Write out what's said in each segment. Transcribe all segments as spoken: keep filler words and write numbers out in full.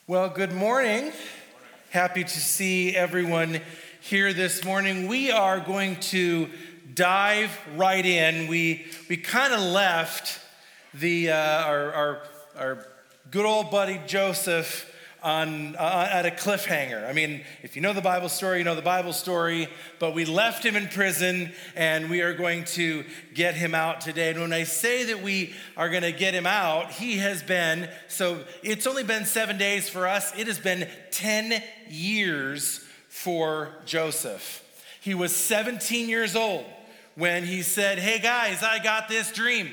Well, good morning. Happy to see everyone here this morning. We are going to dive right in. We we kind of left the uh, our, our our good old buddy Joseph on uh, at a cliffhanger. I mean, if you know the Bible story, you know the Bible story. But we left him in prison, and we are going to get him out today. And when I say that we are going to get him out, he has been, so it's only been seven days for us. It has been ten years for Joseph. He was seventeen years old when he said, "Hey guys, I got this dream."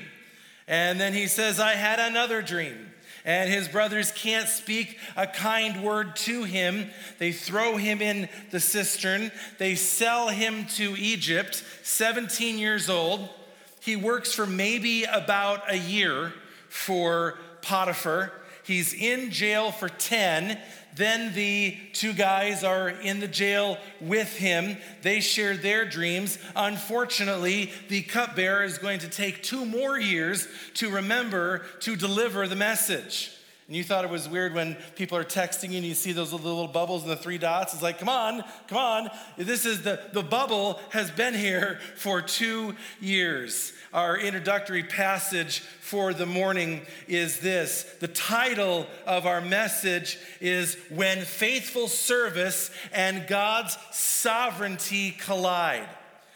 And then he says, "I had another dream." And his brothers can't speak a kind word to him. They throw him in the cistern. They sell him to Egypt, seventeen years old. He works for maybe about a year for Potiphar. He's in jail for ten. Then the two guys are in the jail with him. They share their dreams. Unfortunately, the cupbearer is going to take two more years to remember to deliver the message. And you thought it was weird when people are texting you and you see those little bubbles and the three dots. It's like, come on, come on. This is the, the bubble has been here for two years. Our introductory passage for the morning is this. The title of our message is When Faithful Service and God's Sovereignty Collide.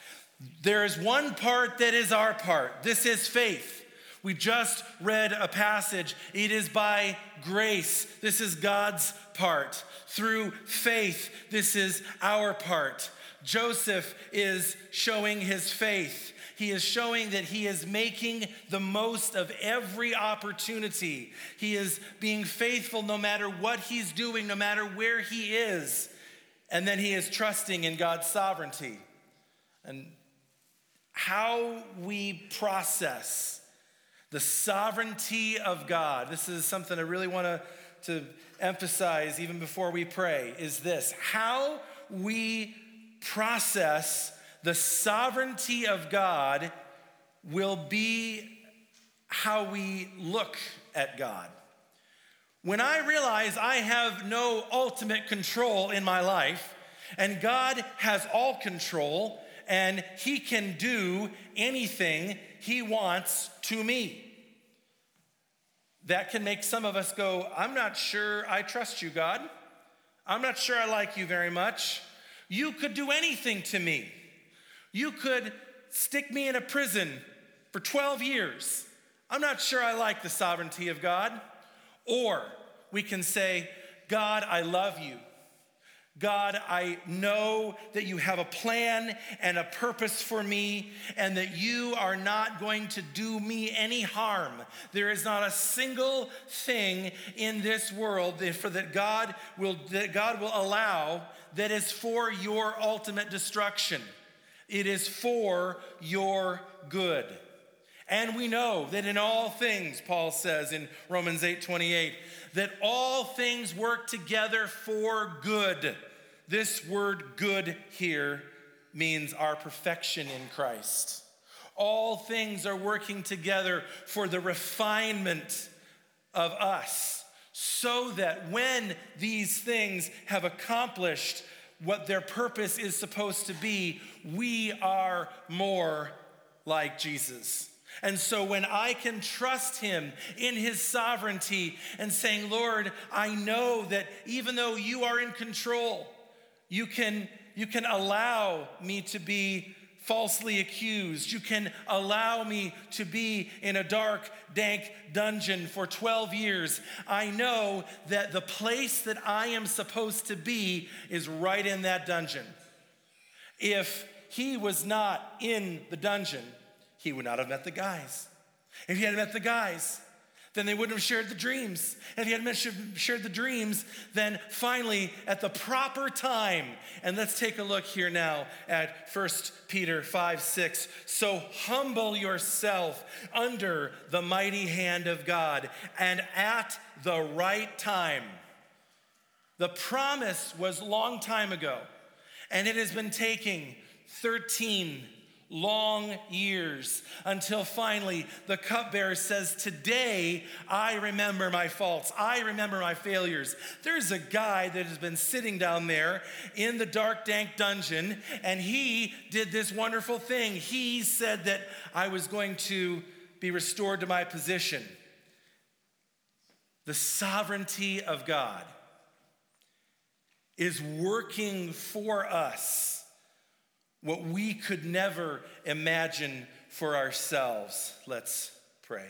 There is one part that is our part. This is faith. We just read a passage. It is by grace. This is God's part. Through faith, this is our part. Joseph is showing his faith. He is showing that he is making the most of every opportunity. He is being faithful no matter what he's doing, no matter where he is. And then he is trusting in God's sovereignty. And how we process the sovereignty of God, this is something I really want to, to emphasize even before we pray, is this. How we process the sovereignty of God will be how we look at God. When I realize I have no ultimate control in my life, and God has all control, and he can do anything he wants to me, that can make some of us go, I'm not sure I trust you, God. I'm not sure I like you very much. You could do anything to me. You could stick me in a prison for twelve years. I'm not sure I like the sovereignty of God. Or we can say, God, I love you. God, I know that you have a plan and a purpose for me, and that you are not going to do me any harm. There is not a single thing in this world that, for that God will that God will allow that is for your ultimate destruction. It is for your good. And we know that in all things, Paul says in Romans eight twenty-eight, that all things work together for good. This word good here means our perfection in Christ. All things are working together for the refinement of us, so that when these things have accomplished what their purpose is supposed to be, we are more like Jesus. And so when I can trust him in his sovereignty and saying, Lord, I know that even though you are in control, you can, you can allow me to be falsely accused. You can allow me to be in a dark, dank dungeon for twelve years. I know that the place that I am supposed to be is right in that dungeon. If he was not in the dungeon, he would not have met the guys. If he had met the guys, then they wouldn't have shared the dreams. If he hadn't shared the dreams, then finally at the proper time, and let's take a look here now at First Peter five six. So humble yourself under the mighty hand of God, and at the right time. The promise was a long time ago, and it has been taking thirteen long years, until finally the cupbearer says, today I remember my faults. I remember my failures. There's a guy that has been sitting down there in the dark, dank dungeon, and he did this wonderful thing. He said that I was going to be restored to my position. The sovereignty of God is working for us what we could never imagine for ourselves. Let's pray.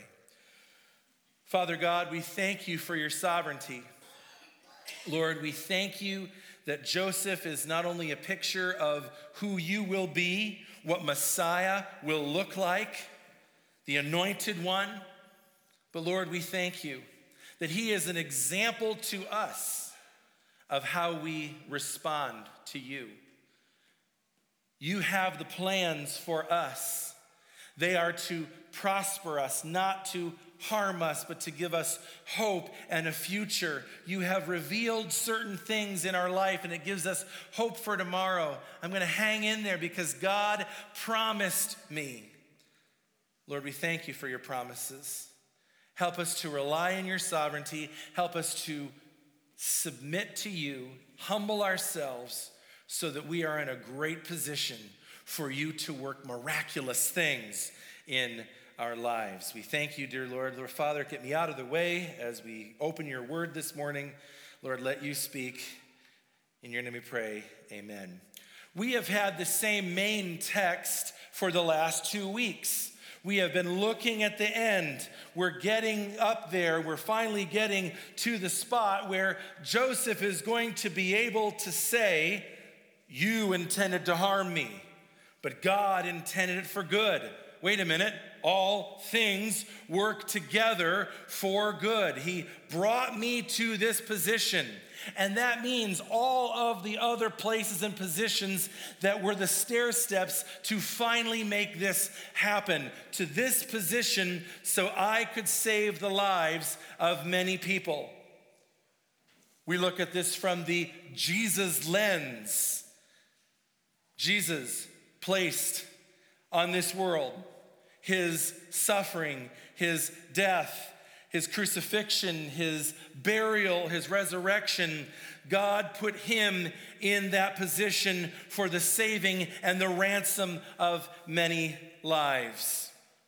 Father God, we thank you for your sovereignty. Lord, we thank you that Joseph is not only a picture of who you will be, what Messiah will look like, the anointed one, but Lord, we thank you that he is an example to us of how we respond to you. You have the plans for us. They are to prosper us, not to harm us, but to give us hope and a future. You have revealed certain things in our life, and it gives us hope for tomorrow. I'm going to hang in there because God promised me. Lord, we thank you for your promises. Help us to rely on your sovereignty. Help us to submit to you, humble ourselves, so that we are in a great position for you to work miraculous things in our lives. We thank you, dear Lord. Lord Father, get me out of the way as we open your word this morning. Lord, let you speak. In your name we pray, amen. We have had the same main text for the last two weeks. We have been looking at the end. We're getting up there. We're finally getting to the spot where Joseph is going to be able to say, you intended to harm me, but God intended it for good. Wait a minute. All things work together for good. He brought me to this position. And that means all of the other places and positions that were the stair steps to finally make this happen, to this position so I could save the lives of many people. We look at this from the Jesus lens. Jesus placed on this world, his suffering, his death, his crucifixion, his burial, his resurrection, God put him in that position for the saving and the ransom of many lives.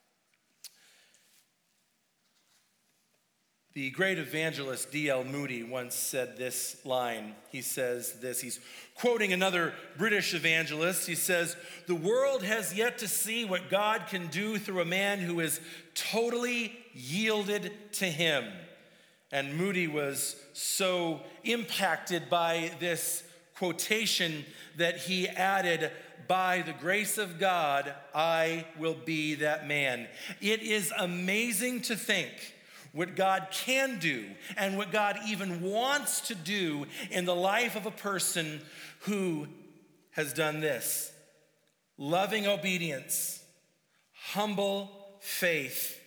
The great evangelist D L Moody once said this line. He says this, he's quoting another British evangelist. He says, "The world has yet to see what God can do through a man who is totally yielded to him." And Moody was so impacted by this quotation that he added, "By the grace of God, I will be that man." It is amazing to think what God can do and what God even wants to do in the life of a person who has done this. Loving obedience, humble faith,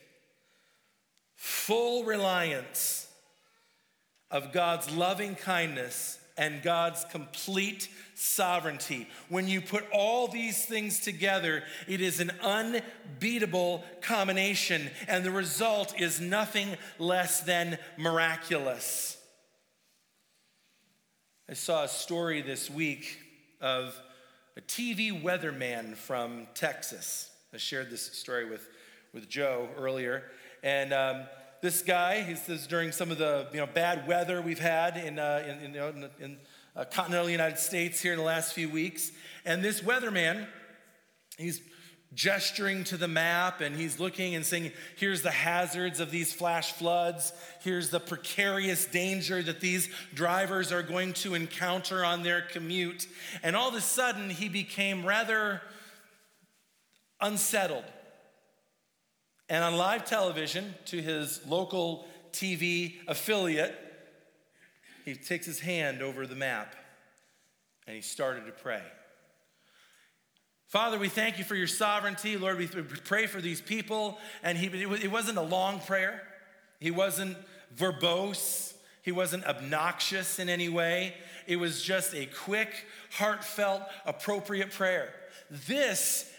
full reliance of God's loving kindness and God's complete sovereignty. When you put all these things together, it is an unbeatable combination, and the result is nothing less than miraculous. I saw a story this week of a T V weatherman from Texas. I shared this story with, with Joe earlier, and um, this guy, he says during some of the you know bad weather we've had in uh, in, in, you know, in, in uh, continental United States here in the last few weeks, and this weatherman, he's gesturing to the map and he's looking and saying, here's the hazards of these flash floods, here's the precarious danger that these drivers are going to encounter on their commute, and all of a sudden he became rather unsettled. And on live television, to his local T V affiliate, he takes his hand over the map and he started to pray. Father, we thank you for your sovereignty. Lord, we pray for these people. And he, it wasn't a long prayer. He wasn't verbose. He wasn't obnoxious in any way. It was just a quick, heartfelt, appropriate prayer. This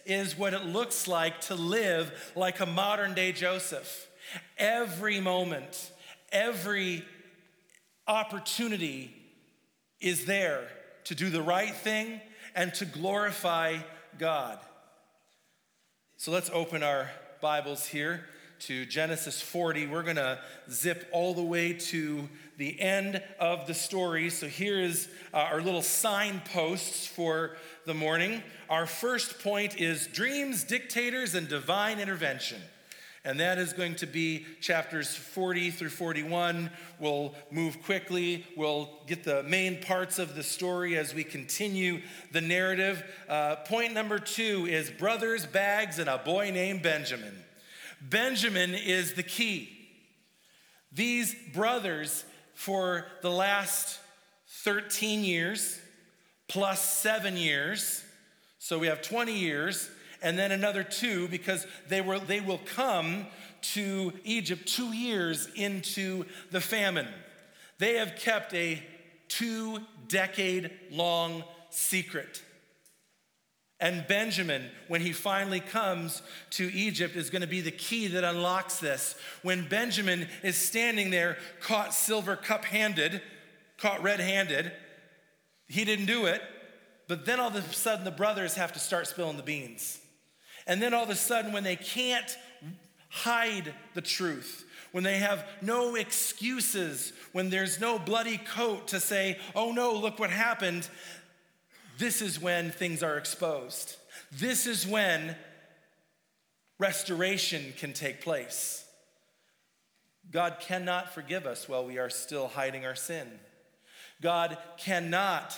is what it looks like to live like a modern day Joseph. Every moment, every opportunity is there to do the right thing and to glorify God. So let's open our Bibles here to Genesis forty. We're going to zip all the way to the end of the story. So here is uh, our little signposts for the morning. Our first point is dreams, dictators, and divine intervention. And that is going to be chapters forty through forty-one. We'll move quickly. We'll get the main parts of the story as we continue the narrative. Uh, point number two is brothers, bags, and a boy named Benjamin. Benjamin is the key. These brothers, for the last thirteen years, plus seven years, so we have twenty years, and then another two, because they were they will come to Egypt two years into the famine. They have kept a two-decade-long secret. And Benjamin, when he finally comes to Egypt, is going to be the key that unlocks this. When Benjamin is standing there, caught silver cup-handed, caught red-handed, he didn't do it, but then all of a sudden the brothers have to start spilling the beans. And then all of a sudden, when they can't hide the truth, when they have no excuses, when there's no bloody coat to say, oh no, look what happened, this is when things are exposed. This is when restoration can take place. God cannot forgive us while we are still hiding our sin. God cannot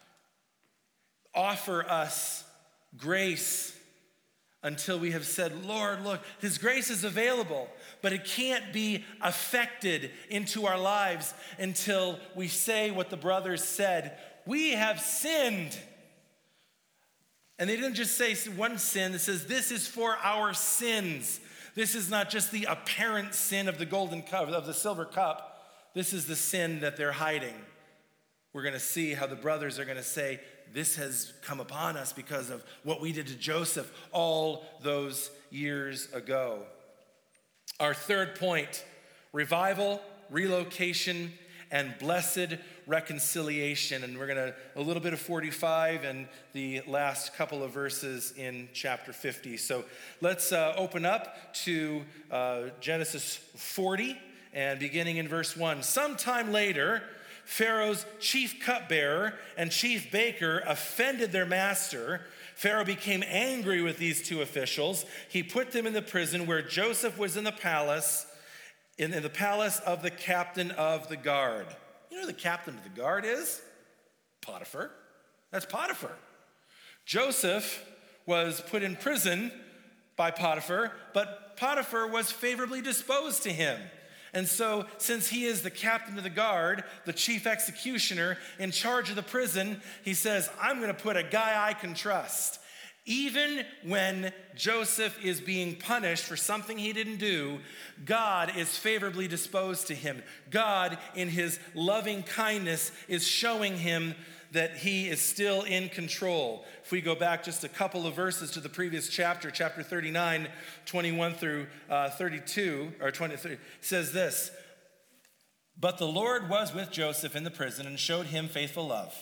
offer us grace until we have said, Lord, look, His grace is available, but it can't be affected into our lives until we say what the brothers said, we have sinned. And they didn't just say one sin, it says this is for our sins. This is not just the apparent sin of the golden cup, of the silver cup. This is the sin that they're hiding. We're going to see how the brothers are going to say, this has come upon us because of what we did to Joseph all those years ago. Our third point, revival, relocation, and blessed reconciliation. And we're going to, a little bit of forty-five and the last couple of verses in chapter fifty. So let's uh, open up to uh, Genesis forty and beginning in verse one. Sometime later, Pharaoh's chief cupbearer and chief baker offended their master. Pharaoh became angry with these two officials. He put them in the prison where Joseph was in the palace, in, in the palace of the captain of the guard. You know who the captain of the guard is? Potiphar. That's Potiphar. Joseph was put in prison by Potiphar, but Potiphar was favorably disposed to him. And so, since he is the captain of the guard, the chief executioner in charge of the prison, he says, I'm going to put a guy I can trust. Even when Joseph is being punished for something he didn't do, God is favorably disposed to him. God, in his loving kindness, is showing him that he is still in control. If we go back just a couple of verses to the previous chapter, chapter thirty-nine, twenty-one through uh, thirty-two, or twenty-three, says this, but the Lord was with Joseph in the prison and showed him faithful love.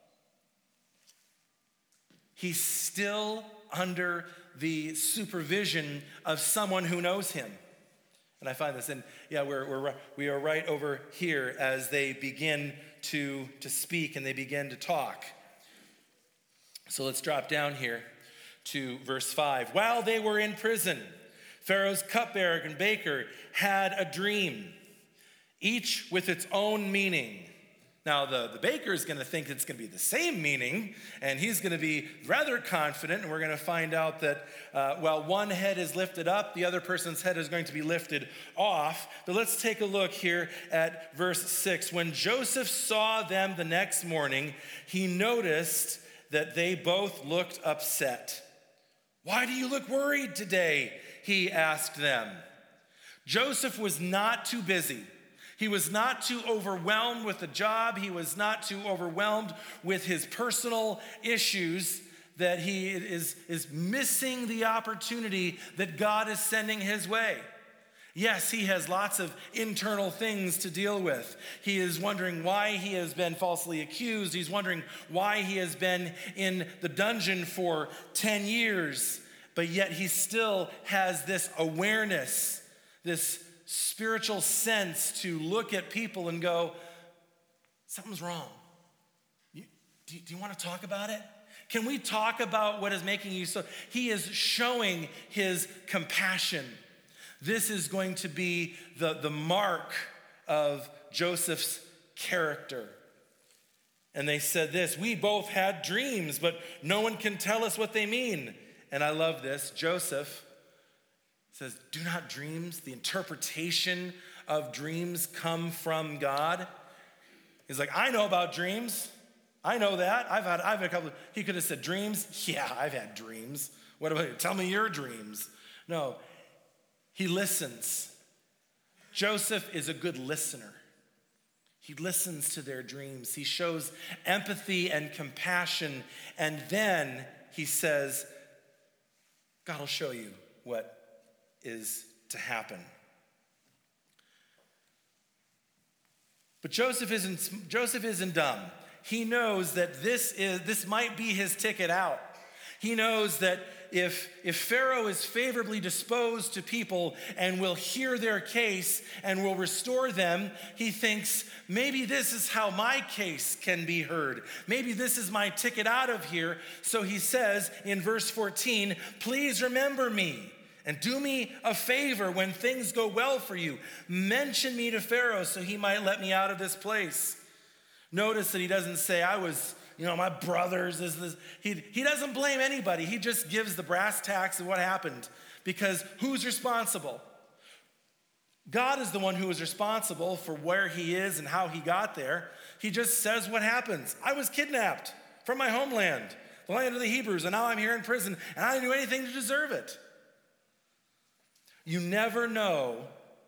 He's still under the supervision of someone who knows him. And I find this, and yeah, we're, we're, we are right over here as they begin to, to speak and they begin to talk. So let's drop down here to verse five. While they were in prison, Pharaoh's cupbearer and baker had a dream, each with its own meaning. Now, the, the baker is going to think it's going to be the same meaning, and he's going to be rather confident, and we're going to find out that uh, while one head is lifted up, the other person's head is going to be lifted off. But let's take a look here at verse six. When Joseph saw them the next morning, he noticed that they both looked upset. Why do you look worried today? He asked them. Joseph was not too busy. He was not too overwhelmed with the job. He was not too overwhelmed with his personal issues that he is, is missing the opportunity that God is sending his way. Yes, he has lots of internal things to deal with. He is wondering why he has been falsely accused. He's wondering why he has been in the dungeon for ten years. But yet he still has this awareness, this spiritual sense to look at people and go, something's wrong. You, do, do you want to talk about it? Can we talk about what is making you so? He is showing his compassion. This is going to be the, the mark of Joseph's character. And they said this, we both had dreams, but no one can tell us what they mean. And I love this. Joseph says, do not dreams, the interpretation of dreams come from God. He's like, I know about dreams. I know that. I've had, I've had a couple of, he could have said dreams. Yeah, I've had dreams. What about you? Tell me your dreams. No, he listens. Joseph is a good listener. He listens to their dreams. He shows empathy and compassion. And then he says, God will show you what is to happen. But Joseph isn't, Joseph isn't dumb. He knows that this is this might be his ticket out. He knows that if, if Pharaoh is favorably disposed to people and will hear their case and will restore them, he thinks, maybe this is how my case can be heard. Maybe this is my ticket out of here. So he says in verse fourteen, please remember me and do me a favor when things go well for you. Mention me to Pharaoh so he might let me out of this place. Notice that he doesn't say, I was, you know, my brothers, is this. He, he doesn't blame anybody. He just gives the brass tacks of what happened. Because who's responsible? God is the one who is responsible for where he is and how he got there. He just says what happens. I was kidnapped from my homeland, the land of the Hebrews, and now I'm here in prison, and I didn't do anything to deserve it. You never know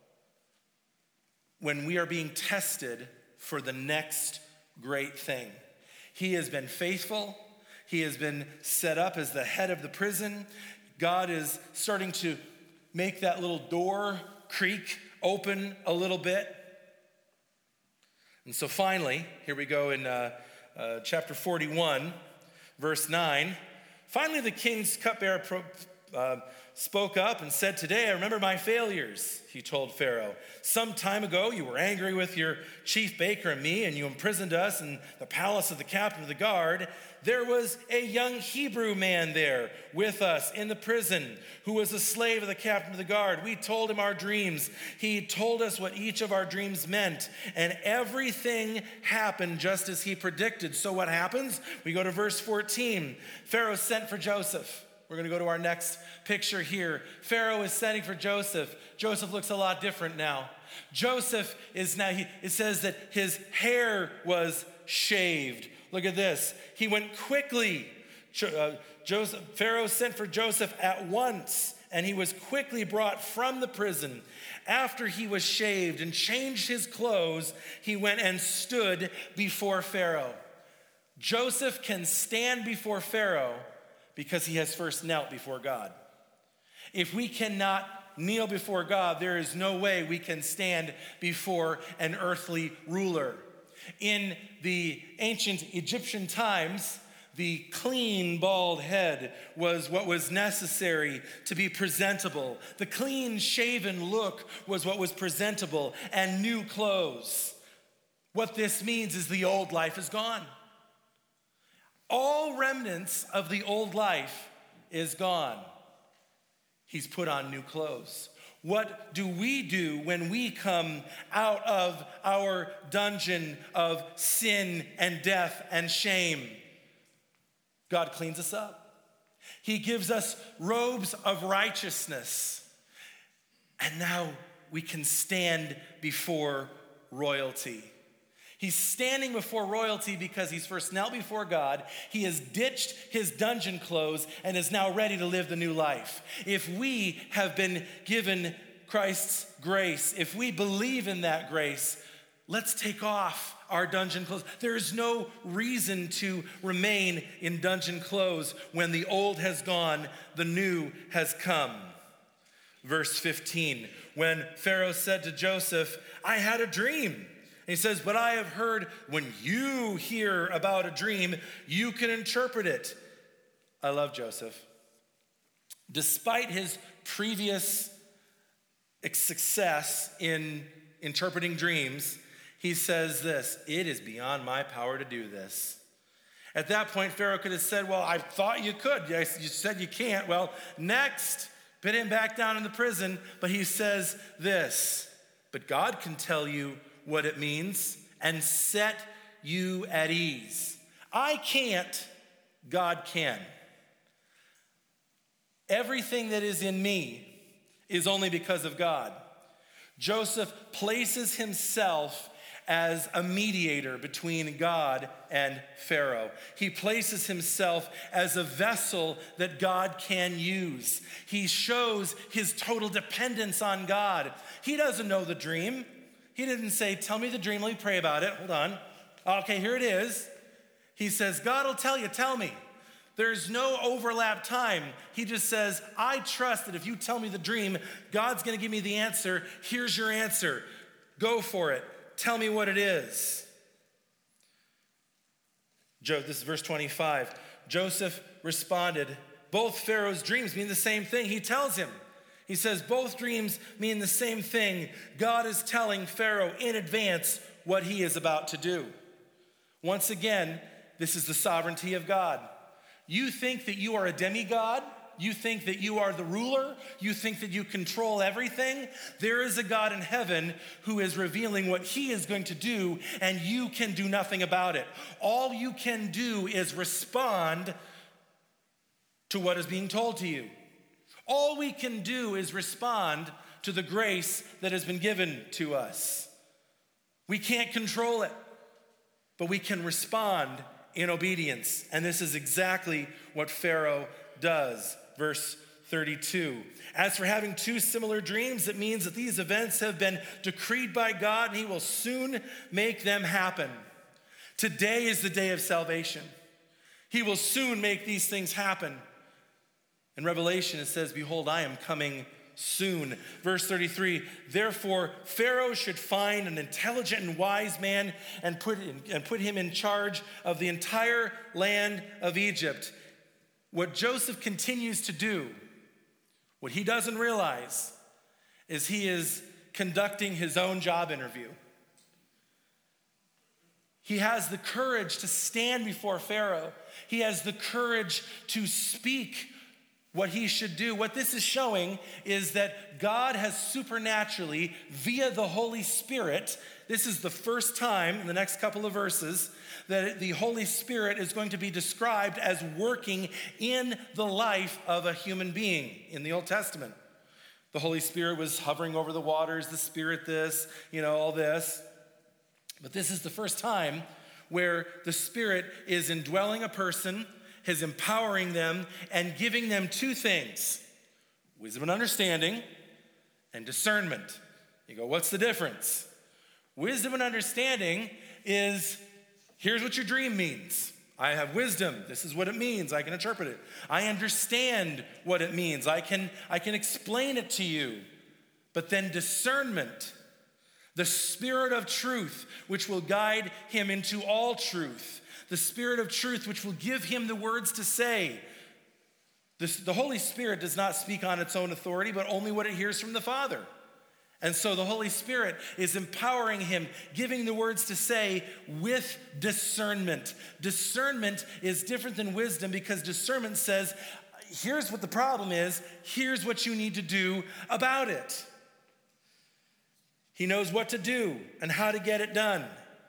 when we are being tested for the next great thing. He has been faithful. He has been set up as the head of the prison. God is starting to make that little door creak open a little bit. And so finally, here we go in uh, uh, chapter forty-one, verse nine. Finally, the king's cupbearer pro- uh, spoke up and said, today I remember my failures, he told Pharaoh. Some time ago, you were angry with your chief baker and me, and you imprisoned us in the palace of the captain of the guard. There was a young Hebrew man there with us in the prison who was a slave of the captain of the guard. We told him our dreams. He told us what each of our dreams meant, and everything happened just as he predicted. So what happens? We go to verse fourteen. Pharaoh sent for Joseph. We're going to go to our next picture here. Pharaoh is sending for Joseph. Joseph looks a lot different now. Joseph is now, he, it says that his hair was shaved. Look at this. He went quickly. Uh, Joseph, Pharaoh sent for Joseph at once, and he was quickly brought from the prison. After he was shaved and changed his clothes, he went and stood before Pharaoh. Joseph can stand before Pharaoh because he has first knelt before God. If we cannot kneel before God, there is no way we can stand before an earthly ruler. In the ancient Egyptian times, the clean, bald head was what was necessary to be presentable. The clean, shaven look was what was presentable, and new clothes. What this means is the old life is gone. All remnants of the old life is gone. He's put on new clothes. What do we do when we come out of our dungeon of sin and death and shame? God cleans us up. He gives us robes of righteousness. And now we can stand before royalty. He's standing before royalty because he's first knelt before God. He has ditched his dungeon clothes and is now ready to live the new life. If we have been given Christ's grace, if we believe in that grace, let's take off our dungeon clothes. There is no reason to remain in dungeon clothes when the old has gone, the new has come. Verse fifteen, when Pharaoh said to Joseph, I had a dream. And he says, but I have heard when you hear about a dream, you can interpret it. I love Joseph. Despite his previous success in interpreting dreams, he says this, it is beyond my power to do this. At that point, Pharaoh could have said, well, I thought you could. You said you can't. Well, next, put him back down in the prison. But he says this, but God can tell you what it means and set you at ease. I can't, God can. Everything that is in me is only because of God. Joseph places himself as a mediator between God and Pharaoh. He places himself as a vessel that God can use. He shows his total dependence on God. He doesn't know the dream. He didn't say, tell me the dream, let me pray about it. Hold on. Okay, here it is. He says, God will tell you, tell me. There's no overlap time. He just says, I trust that if you tell me the dream, God's gonna give me the answer. Here's your answer. Go for it. Tell me what it is. Joe, this is verse twenty-five. Joseph responded, both Pharaoh's dreams mean the same thing. He tells him, he says, both dreams mean the same thing. God is telling Pharaoh in advance what he is about to do. Once again, this is the sovereignty of God. You think that you are a demigod? You think that you are the ruler? You think that you control everything? There is a God in heaven who is revealing what he is going to do, and you can do nothing about it. All you can do is respond to what is being told to you. All we can do is respond to the grace that has been given to us. We can't control it, but we can respond in obedience. And this is exactly what Pharaoh does. Verse thirty-two. As for having two similar dreams, it means that these events have been decreed by God and he will soon make them happen. Today is the day of salvation. He will soon make these things happen. In Revelation, it says, behold, I am coming soon. Verse thirty-three, therefore, Pharaoh should find an intelligent and wise man and put, and put him in charge of the entire land of Egypt. What Joseph continues to do, what he doesn't realize, is he is conducting his own job interview. He has the courage to stand before Pharaoh. He has the courage to speak what he should do. What this is showing is that God has supernaturally, via the Holy Spirit, this is the first time in the next couple of verses that the Holy Spirit is going to be described as working in the life of a human being in the Old Testament. The Holy Spirit was hovering over the waters, the Spirit this, you know, all this. But this is the first time where the Spirit is indwelling a person, is empowering them, and giving them two things: wisdom and understanding, and discernment. You go, what's the difference? Wisdom and understanding is, here's what your dream means. I have wisdom. This is what it means. I can interpret it. I understand what it means. I can, I can explain it to you. But then discernment, the Spirit of truth, which will guide him into all truth. The Spirit of truth, which will give him the words to say. This, the Holy Spirit does not speak on its own authority, but only what it hears from the Father. And so the Holy Spirit is empowering him, giving the words to say with discernment. Discernment is different than wisdom because discernment says, here's what the problem is, here's what you need to do about it. He knows what to do and how to get it done.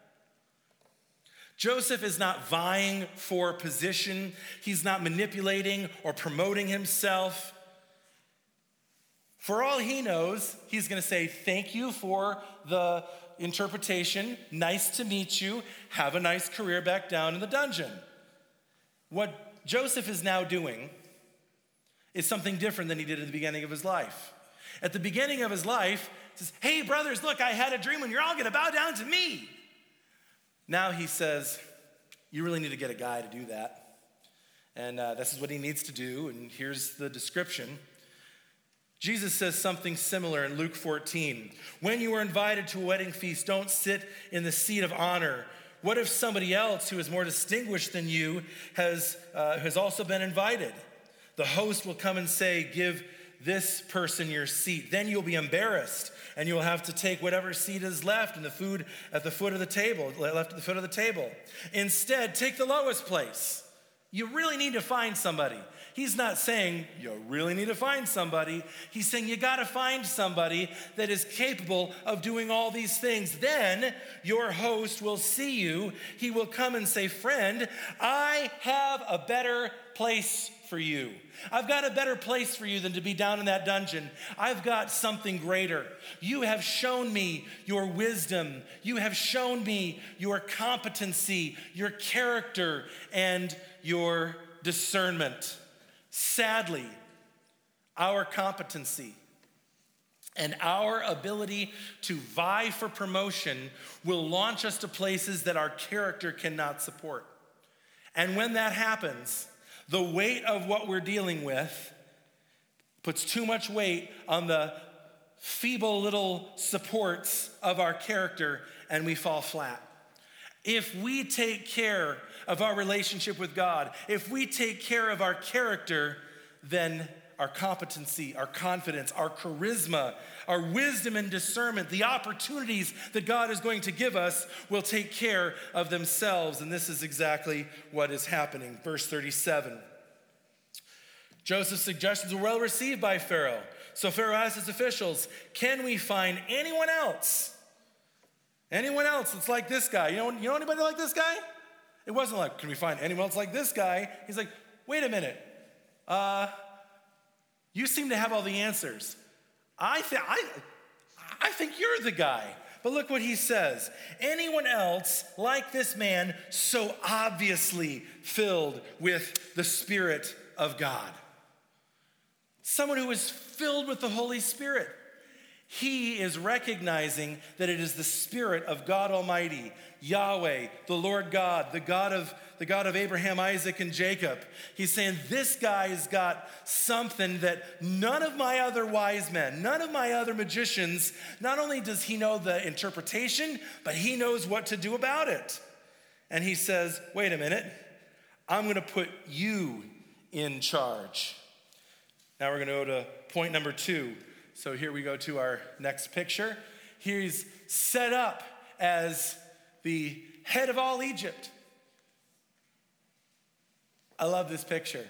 Joseph is not vying for position. He's not manipulating or promoting himself. For all he knows, he's going to say, thank you for the interpretation. Nice to meet you. Have a nice career back down in the dungeon. What Joseph is now doing is something different than he did at the beginning of his life. At the beginning of his life, says, hey, brothers, look, I had a dream and you're all going to bow down to me. Now he says, you really need to get a guy to do that. And uh, this is what he needs to do. And here's the description. Jesus says something similar in Luke fourteen. When you are invited to a wedding feast, don't sit in the seat of honor. What if somebody else who is more distinguished than you has, uh, has also been invited? The host will come and say, give this person your seat. Then you'll be embarrassed and you'll have to take whatever seat is left in the food at the foot of the table, left at the foot of the table. Instead, take the lowest place. You really need to find somebody. He's not saying you really need to find somebody. He's saying you got to find somebody that is capable of doing all these things. Then your host will see you. He will come and say, friend, I have a better place for you. I've got a better place for you than to be down in that dungeon. I've got something greater. You have shown me your wisdom. You have shown me your competency, your character, and your discernment. Sadly, our competency and our ability to vie for promotion will launch us to places that our character cannot support. And when that happens, the weight of what we're dealing with puts too much weight on the feeble little supports of our character, and we fall flat. If we take care of our relationship with God, if we take care of our character, then our competency, our confidence, our charisma, our wisdom and discernment, the opportunities that God is going to give us will take care of themselves. And this is exactly what is happening. Verse thirty-seven. Joseph's suggestions were well received by Pharaoh. So Pharaoh asked his officials, can we find anyone else? Anyone else that's like this guy? You know, you know anybody like this guy? It wasn't like, can we find anyone else like this guy? He's like, wait a minute. Uh, you seem to have all the answers. I, th- I, I think you're the guy. But look what he says. Anyone else like this man so obviously filled with the Spirit of God? Someone who is filled with the Holy Spirit. He is recognizing that it is the Spirit of God Almighty, Yahweh, the Lord God, the God of the God of Abraham, Isaac, and Jacob. He's saying this guy's got something that none of my other wise men, none of my other magicians, not only does he know the interpretation, but he knows what to do about it. And he says, wait a minute, I'm going to put you in charge. Now we're going to go to point number two. So here we go to our next picture. He's set up as the head of all Egypt. I love this picture.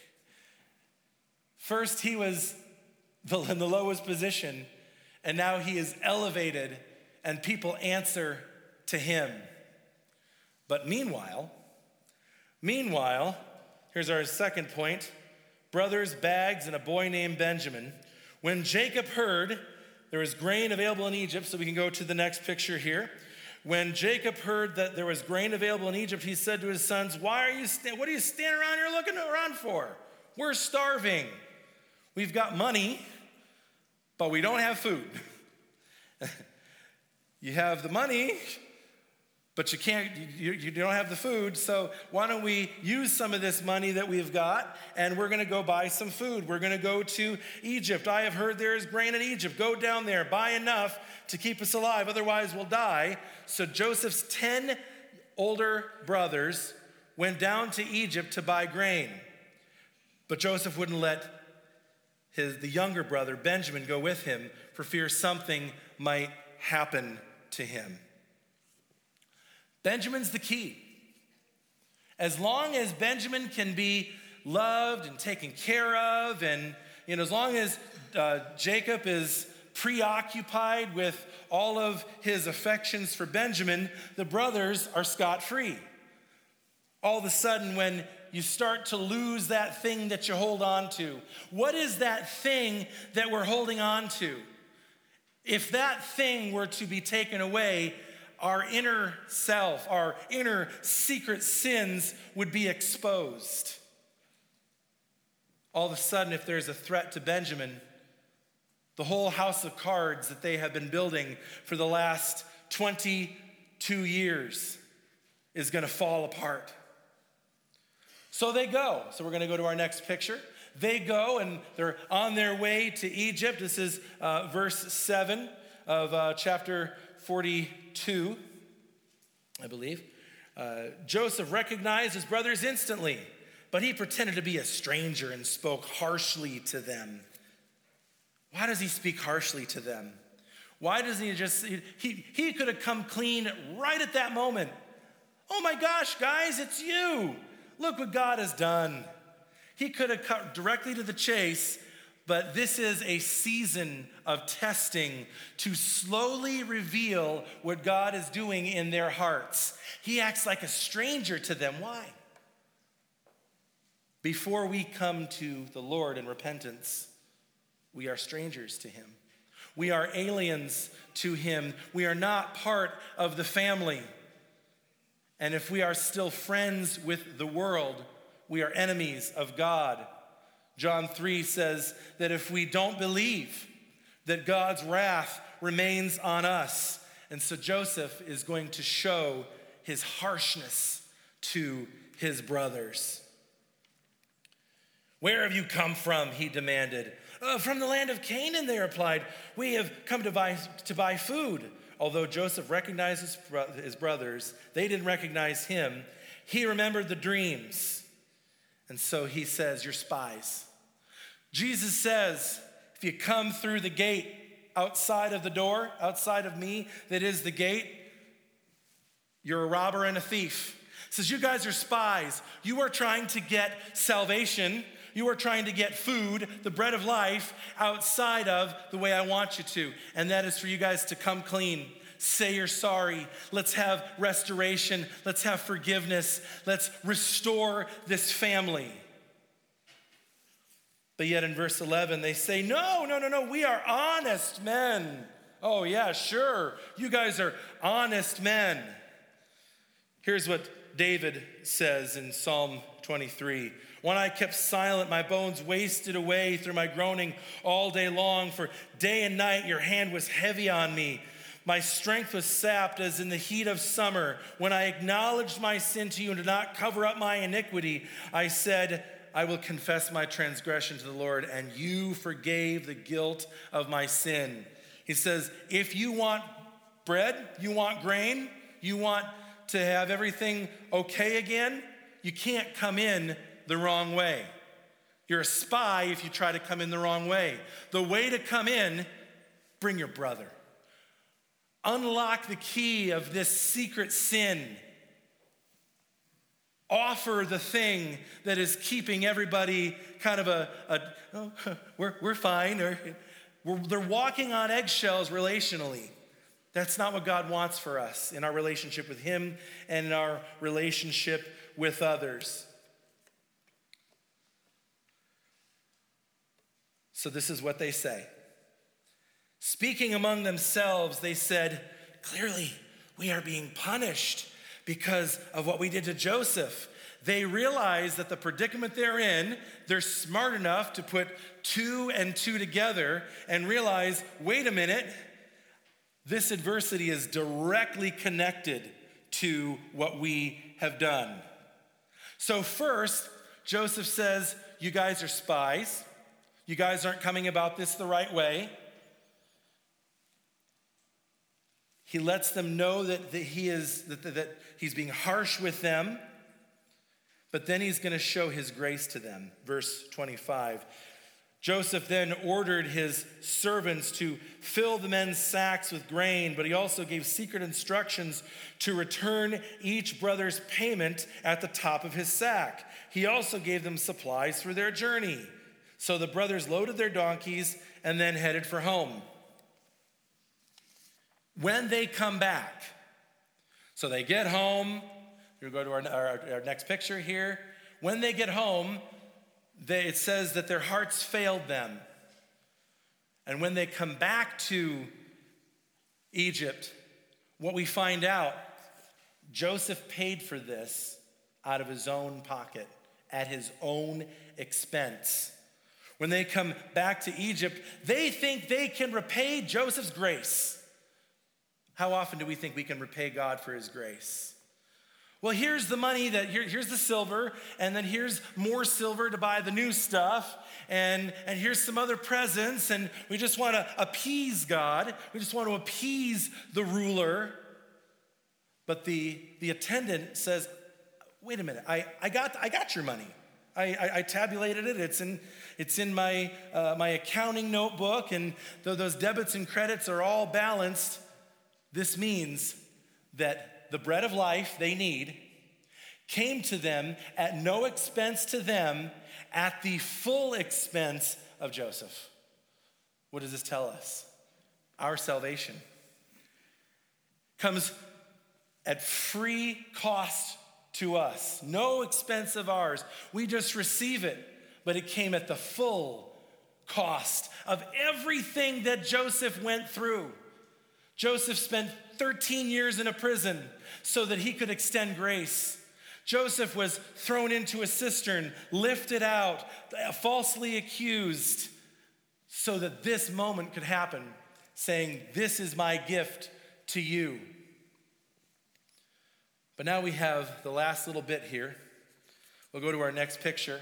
First, he was in the lowest position, and now he is elevated, and people answer to him. But meanwhile, meanwhile, here's our second point, brothers, bags, and a boy named Benjamin. When Jacob heard there was grain available in Egypt, so we can go to the next picture here. When Jacob heard that there was grain available in Egypt, he said to his sons, Why are you sta- what are you standing around here looking around for? We're starving. We've got money, but we don't have food. You have the money, but you can't, you, you don't have the food, so why don't we use some of this money that we've got, and we're going to go buy some food. We're going to go to Egypt. I have heard there is grain in Egypt. Go down there, buy enough to keep us alive, otherwise we'll die. So Joseph's ten older brothers went down to Egypt to buy grain. But Joseph wouldn't let his, the younger brother, Benjamin, go with him for fear something might happen to him. Benjamin's the key. As long as Benjamin can be loved and taken care of, and you know, as long as uh, Jacob is preoccupied with all of his affections for Benjamin, the brothers are scot-free. All of a sudden, when you start to lose that thing that you hold on to, what is that thing that we're holding on to? If that thing were to be taken away, our inner self, our inner secret sins would be exposed. All of a sudden, if there's a threat to Benjamin, The whole house of cards that they have been building for the last twenty-two years is going to fall apart. So they go. So we're going to go to our next picture. They go and they're on their way to Egypt. This is uh, verse seven of uh, chapter forty-two, I believe. Uh, Joseph recognized his brothers instantly, but he pretended to be a stranger and spoke harshly to them. Why does he speak harshly to them? Why doesn't he just, he, he could have come clean right at that moment. Oh my gosh, guys, it's you. Look what God has done. He could have cut directly to the chase, but this is a season of testing to slowly reveal what God is doing in their hearts. He acts like a stranger to them. Why? Before we come to the Lord in repentance, we are strangers to him. We are aliens to him. We are not part of the family. And if we are still friends with the world, we are enemies of God. John three says that if we don't believe, that God's wrath remains on us. And so Joseph is going to show his harshness to his brothers. Where have you come from? He demanded. Uh, from the land of Canaan, they replied. We have come to buy, to buy food. Although Joseph recognized his, bro- his brothers, they didn't recognize him. He remembered the dreams. And so he says, you're spies. Jesus says, if you come through the gate outside of the door, outside of me, that is the gate, you're a robber and a thief. He says, you guys are spies. You are trying to get salvation. You are trying to get food, the bread of life, outside of the way I want you to. And that is for you guys to come clean. Say you're sorry. Let's have restoration. Let's have forgiveness. Let's restore this family. But yet in verse eleven, they say, no, no, no, no, we are honest men. Oh yeah, sure. You guys are honest men. Here's what David says in Psalm twenty-three. When I kept silent, my bones wasted away through my groaning all day long. For day and night your hand was heavy on me. My strength was sapped as in the heat of summer. When I acknowledged my sin to you and did not cover up my iniquity, I said, I will confess my transgression to the Lord, and you forgave the guilt of my sin. He says, if you want bread, you want grain, you want to have everything okay again, you can't come in the wrong way. You're a spy if you try to come in the wrong way. The way to come in, bring your brother. Unlock the key of this secret sin. Offer the thing that is keeping everybody kind of a, a oh, we're, we're fine. Or we're, they're walking on eggshells relationally. That's not what God wants for us in our relationship with him and in our relationship with others. So this is what they say. Speaking among themselves, they said, clearly we are being punished because of what we did to Joseph. They realize that the predicament they're in, they're smart enough to put two and two together and realize, wait a minute, this adversity is directly connected to what we have done. So first, Joseph says, you guys are spies. You guys aren't coming about this the right way. He lets them know that, that he is that, that he's being harsh with them, but then he's going to show his grace to them. Verse twenty-five. Joseph then ordered his servants to fill the men's sacks with grain, but he also gave secret instructions to return each brother's payment at the top of his sack. He also gave them supplies for their journey. So the brothers loaded their donkeys and then headed for home. When they come back, so they get home, we'll go to our, our, our next picture here. When they get home, they, it says that their hearts failed them. And when they come back to Egypt, what we find out, Joseph paid for this out of his own pocket, at his own expense. When they come back to Egypt, they think they can repay Joseph's grace. How often do we think we can repay God for his grace? Well, here's the money, that here, here's the silver, and then here's more silver to buy the new stuff, and, and here's some other presents, and we just want to appease God. We just want to appease the ruler. But the, the attendant says, wait a minute, I, I, got, I got your money. I, I, I tabulated it. It's in, it's in my, uh, my accounting notebook, and though those debits and credits are all balanced, this means that the bread of life they need came to them at no expense to them, at the full expense of Joseph. What does this tell us? Our salvation comes at free cost to us, no expense of ours. We just receive it, but it came at the full cost of everything that Joseph went through. Joseph spent thirteen years in a prison so that he could extend grace. Joseph was thrown into a cistern, lifted out, falsely accused, so that this moment could happen, saying, this is my gift to you. But now we have the last little bit here. We'll go to our next picture.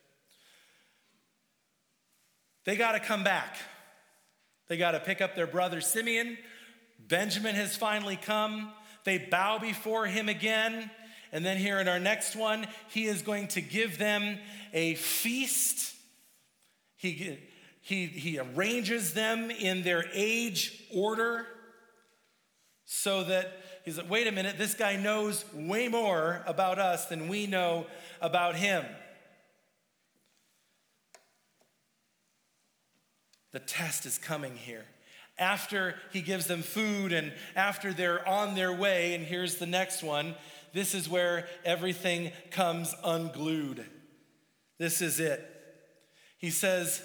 They got to come back. They got to pick up their brother Simeon. Benjamin has finally come. They bow before him again. And then here in our next one, he is going to give them a feast. He, he, he arranges them in their age order so that he's like, wait a minute, this guy knows way more about us than we know about him. The test is coming here. After he gives them food and after they're on their way, and here's the next one, this is where everything comes unglued. This is it. He says,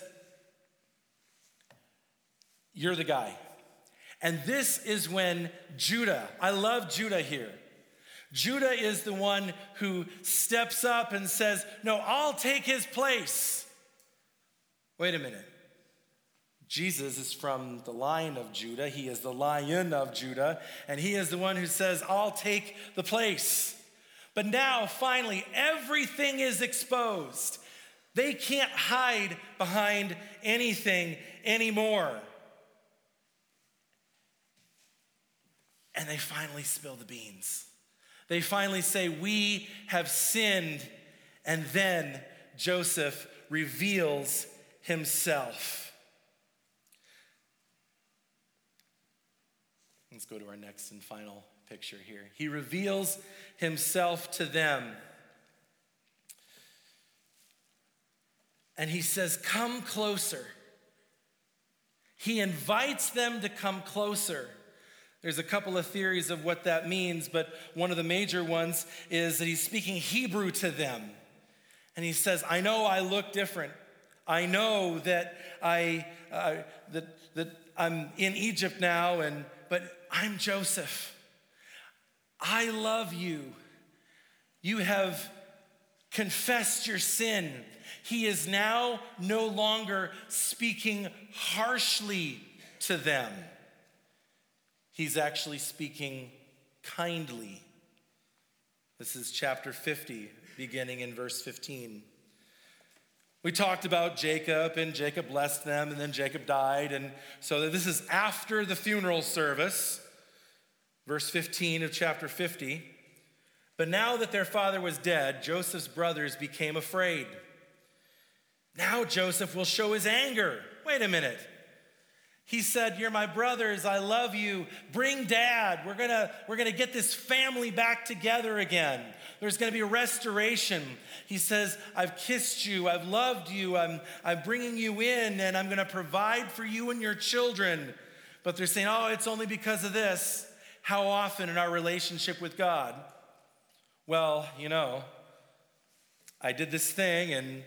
you're the guy. And this is when Judah, I love Judah here. Judah is the one who steps up and says, no, I'll take his place. Wait a minute. Jesus is from the line of Judah. He is the Lion of Judah. And he is the one who says, I'll take the place. But now, finally, everything is exposed. They can't hide behind anything anymore. And they finally spill the beans. They finally say, we have sinned. And then Joseph reveals himself. Let's go to our next and final picture here. He reveals himself to them. And he says, come closer. He invites them to come closer. There's a couple of theories of what that means, but one of the major ones is that he's speaking Hebrew to them. And he says, I know I look different. I know that, I, uh, that, that I'm in Egypt now, and but I'm Joseph. I love you. You have confessed your sin. He is now no longer speaking harshly to them. He's actually speaking kindly. This is chapter fifty, beginning in verse fifteen. We talked about Jacob, and Jacob blessed them, and then Jacob died. And so this is after the funeral service, verse fifteen of chapter fifty. But now that their father was dead, Joseph's brothers became afraid. Now Joseph will show his anger. Wait a minute. He said, you're my brothers, I love you. Bring dad. We're gonna, we're gonna get this family back together again. There's gonna be a restoration. He says, I've kissed you, I've loved you, I'm, I'm bringing you in, and I'm gonna provide for you and your children. But they're saying, oh, it's only because of this. How often in our relationship with God? Well, you know, I did this thing, and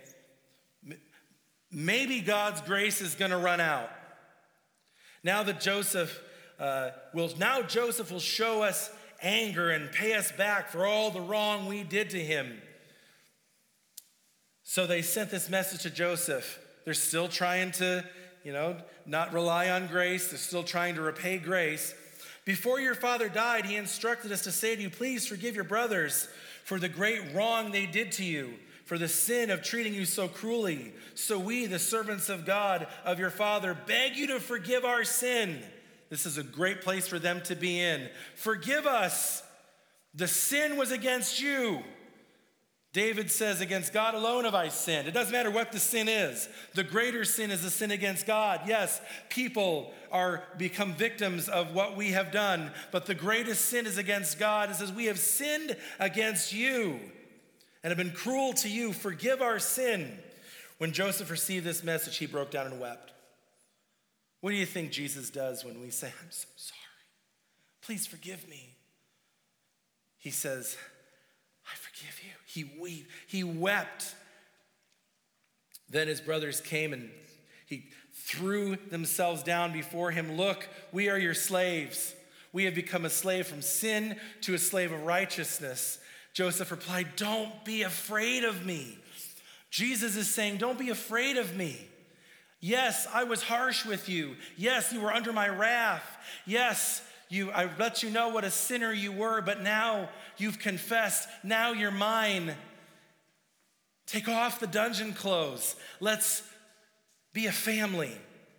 maybe God's grace is gonna run out. Now that Joseph uh, will, now Joseph will show us anger and pay us back for all the wrong we did to him. So they sent this message to Joseph. They're still trying to, you know, not rely on grace. They're still trying to repay grace. Before your father died, he instructed us to say to you, please forgive your brothers for the great wrong they did to you, for the sin of treating you so cruelly. So we, the servants of God, of your Father, beg you to forgive our sin. This is a great place for them to be in. Forgive us. The sin was against you. David says, against God alone have I sinned. It doesn't matter what the sin is. The greater sin is the sin against God. Yes, people are become victims of what we have done, but the greatest sin is against God. It says, we have sinned against you and have been cruel to you. Forgive our sin. When Joseph received this message, he broke down and wept. What do you think Jesus does when we say, I'm so sorry, please forgive me? He says, I forgive you. He wept. He wept. Then his brothers came and he threw themselves down before him. Look, we are your slaves. We have become a slave from sin to a slave of righteousness. Joseph replied, don't be afraid of me. Jesus is saying, don't be afraid of me. Yes, I was harsh with you. Yes, you were under my wrath. Yes, You, I let you know what a sinner you were, but now you've confessed. Now you're mine. Take off the dungeon clothes. Let's be a family.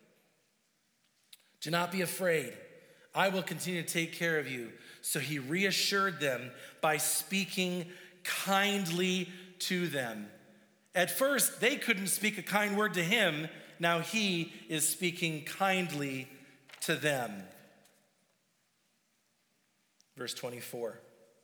Do not be afraid. I will continue to take care of you. So he reassured them by speaking kindly to them. At first, they couldn't speak a kind word to him. Now he is speaking kindly to them. Verse twenty-four.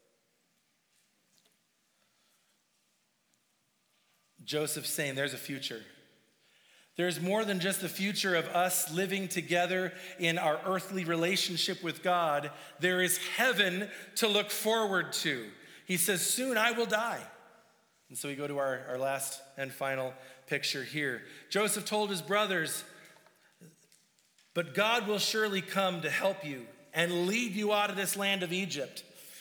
Joseph saying there's a future. There's more than just the future of us living together in our earthly relationship with God. There is heaven to look forward to. He says, soon I will die. And so we go to our, our last and final picture here. Joseph told his brothers, but God will surely come to help you and lead you out of this land of Egypt.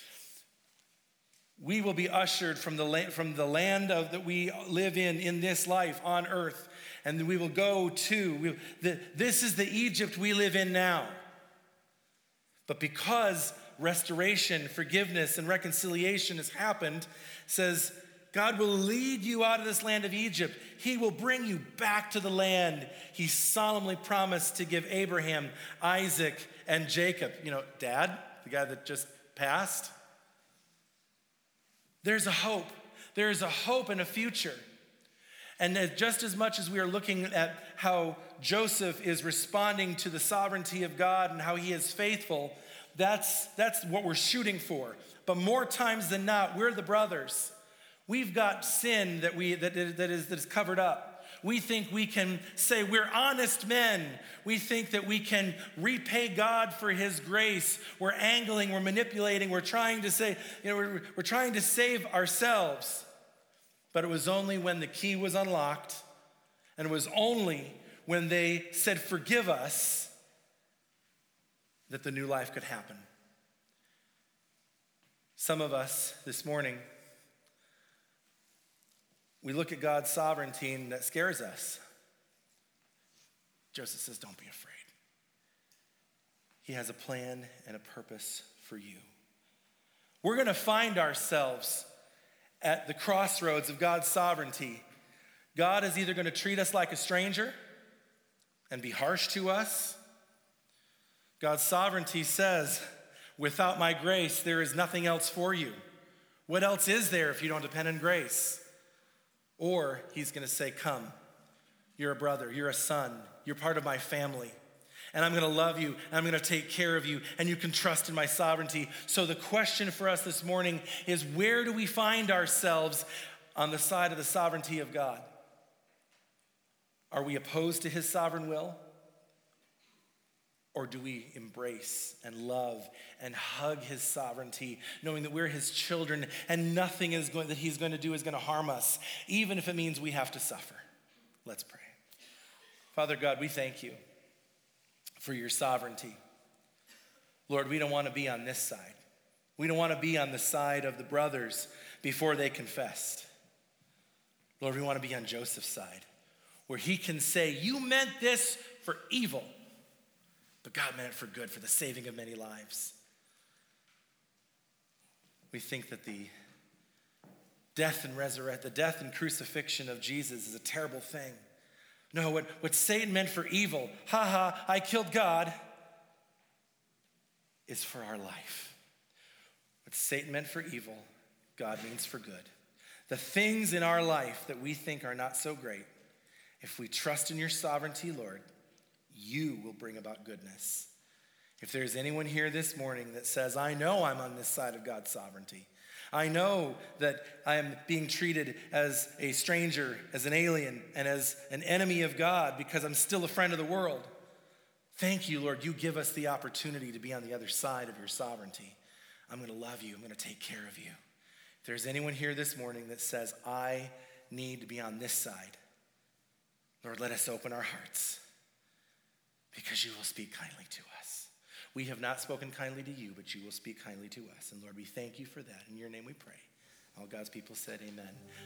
We will be ushered from the land, from the land of, that we live in, in this life on earth. And we will go to, we, the, this is the Egypt we live in now. But because restoration, forgiveness, and reconciliation has happened, says, God will lead you out of this land of Egypt. He will bring you back to the land he solemnly promised to give Abraham, Isaac, and Jacob. You know, Dad, the guy that just passed. There's a hope. There is a hope and a future. And just as much as we are looking at how Joseph is responding to the sovereignty of God and how he is faithful, that's, that's what we're shooting for. But more times than not, we're the brothers. We've got sin that we that is, that is that is covered up. We think we can say we're honest men. We think that we can repay God for his grace. We're angling, we're manipulating, we're trying to say, you know, we're, we're trying to save ourselves. But it was only when the key was unlocked, and it was only when they said, forgive us, that the new life could happen. Some of us this morning, we look at God's sovereignty and that scares us. Joseph says, don't be afraid. He has a plan and a purpose for you. We're going to find ourselves at the crossroads of God's sovereignty. God is either going to treat us like a stranger and be harsh to us. God's sovereignty says, without my grace, there is nothing else for you. What else is there if you don't depend on grace? Or he's going to say, come, you're a brother, you're a son, you're part of my family. And I'm going to love you, and I'm going to take care of you, and you can trust in my sovereignty. So the question for us this morning is, where do we find ourselves on the side of the sovereignty of God? Are we opposed to his sovereign will? Or do we embrace and love and hug his sovereignty, knowing that we're his children and nothing is going, that he's going to do is going to harm us, even if it means we have to suffer? Let's pray. Father God, we thank you for your sovereignty. Lord, we don't want to be on this side. We don't want to be on the side of the brothers before they confessed. Lord, we want to be on Joseph's side. where he can say, you meant this for evil, but God meant it for good, for the saving of many lives. We think that the death and resurrect, the death and crucifixion of Jesus is a terrible thing. No, what, what Satan meant for evil, ha ha, I killed God, is for our life. What Satan meant for evil, God means for good. The things in our life that we think are not so great, if we trust in your sovereignty, Lord, you will bring about goodness. If there's anyone here this morning that says, I know I'm on this side of God's sovereignty. I know that I am being treated as a stranger, as an alien, and as an enemy of God because I'm still a friend of the world. Thank you, Lord, you give us the opportunity to be on the other side of your sovereignty. I'm going to love you. I'm going to take care of you. If there's anyone here this morning that says, I need to be on this side, Lord, let us open our hearts because you will speak kindly to us. We have not spoken kindly to you, but you will speak kindly to us. And Lord, we thank you for that. In your name we pray. All God's people said amen.